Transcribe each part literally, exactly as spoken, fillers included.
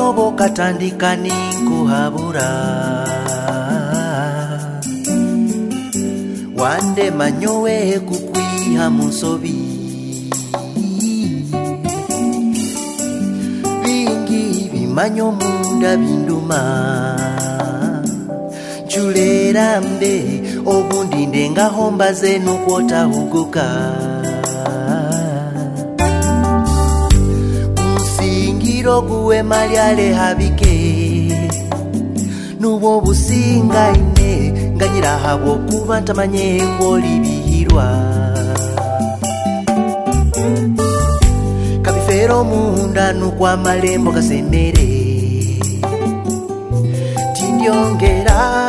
Kanobo katandika ninkuhabura Wande manyowe kukwiha musobi Bingi bimanyo munda binduma Chulera mbe obundi ndenga homba zenu kwota huguka Msingiro guwe malyale habike Nubo businga ine nganyira habo kuba ntamanye ngoli bihirwa Kabifero munda nukwa malembo kasemere Tindiongera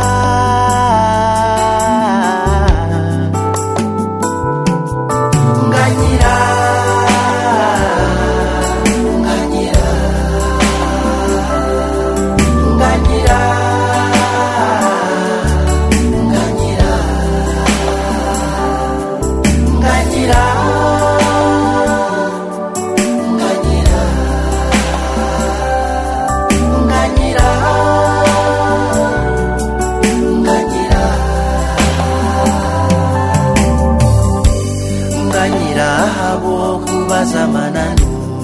Zamananu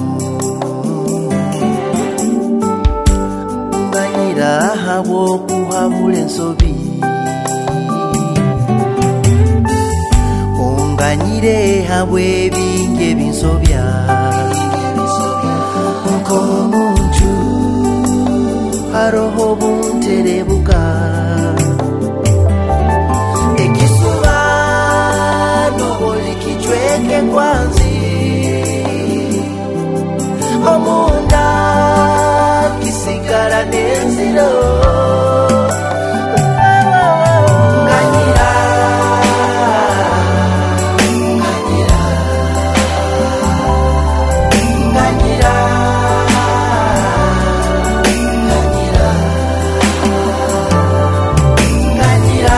Nganyira habo kuhabule nsobi Unganyire habwe binge binsobya Nkomunju Haroho bunterebuka Ekisuba Noboli kichweke kwanzi Omunda kisigara nenziro Nganyira Nganyira Nganyira Nganyira Nganyira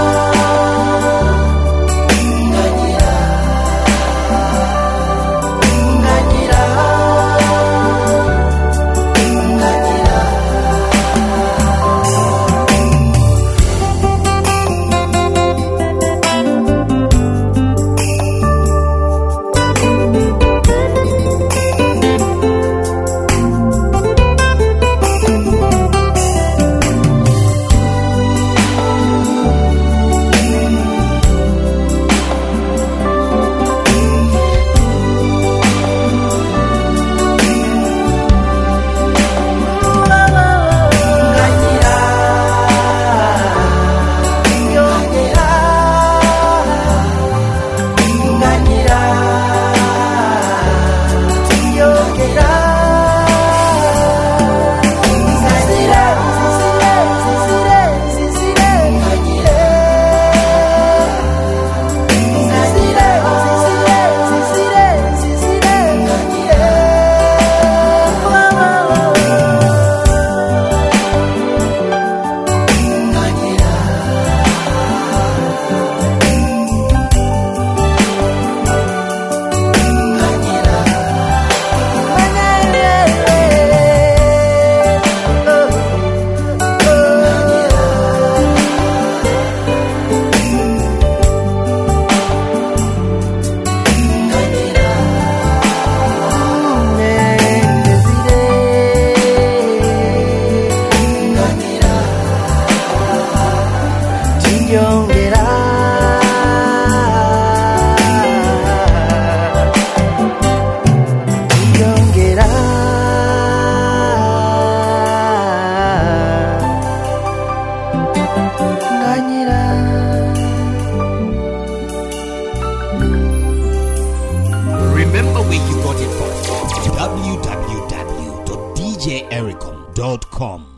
Remember where you got it from. w w w dot d j ericom dot com